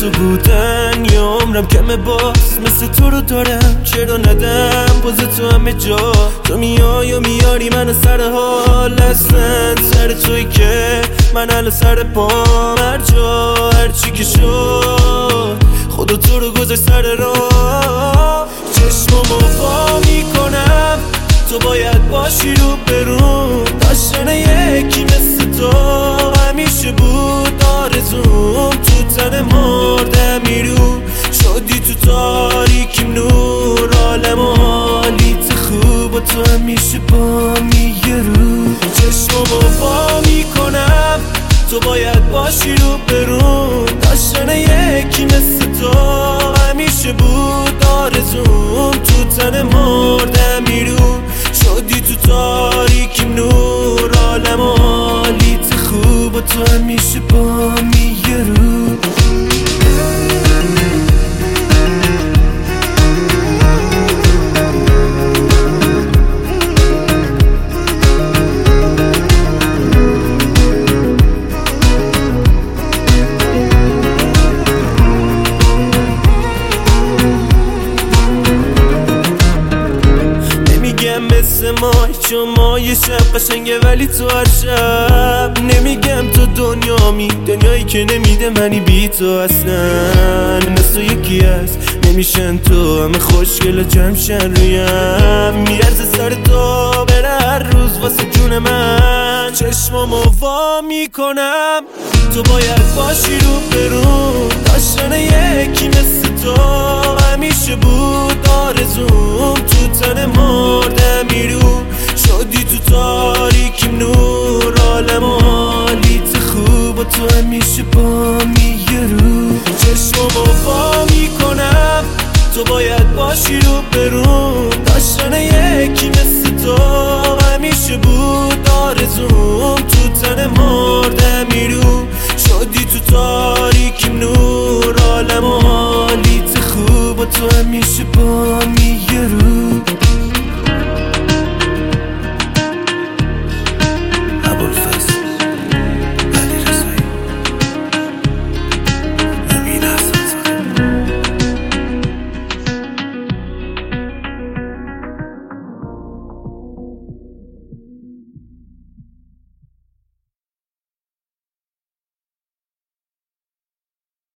تو بودن یه عمرم کمه باز مثل تو رو دارم چرا ندم باز تو همه جا تو میای و میاری منو سر حال اصلا سر توی که من الان سر پام هر جا هرچی که شد خدا تو رو گذاشت سر راه چشمامو وا میکنم تو باید باشی رو برون داشتن یکی مثل تو همیشه بود آرزوم تو تن مردم میرو شدی تو تاریکیم نور عالم و حالیت خوب و تو همیشه با میگه رو چشمامو وا میکنم تو باید باشی رو برون داشتن یکی مثل تو همیشه بود آرزوم تو تن مردم میرو شدی تو تاریکیم نور عالم و حالیت خوب و تو همیشه با میگه رو مثل مای چون مای شب قشنگه ولی تو هر شب نمیگم تو دنیایی که نمیده منی بی تو اصلا مثل تو یکی هست نمیشن تو همه خوشگل و جمشن رویم میرزه سر تو بره هر روز واسه جون من چشمامو وا میکنم تو باید باشی رو برون داشتن یکی مثل تو همیشه بود آرزوم تو تن مردم میرو شدی تو تاریکیم نور عالم و حالیت خوب و تو همیشه با میگه رو چشمامو وا میکنم تو باید باشی رو برون داشتن یکی مثل تو همیشه بود آرزوم تو تن مردم میرو شدی تو تاریکیم نور عالم و حالیت خوب و تو همیشه با میگه رو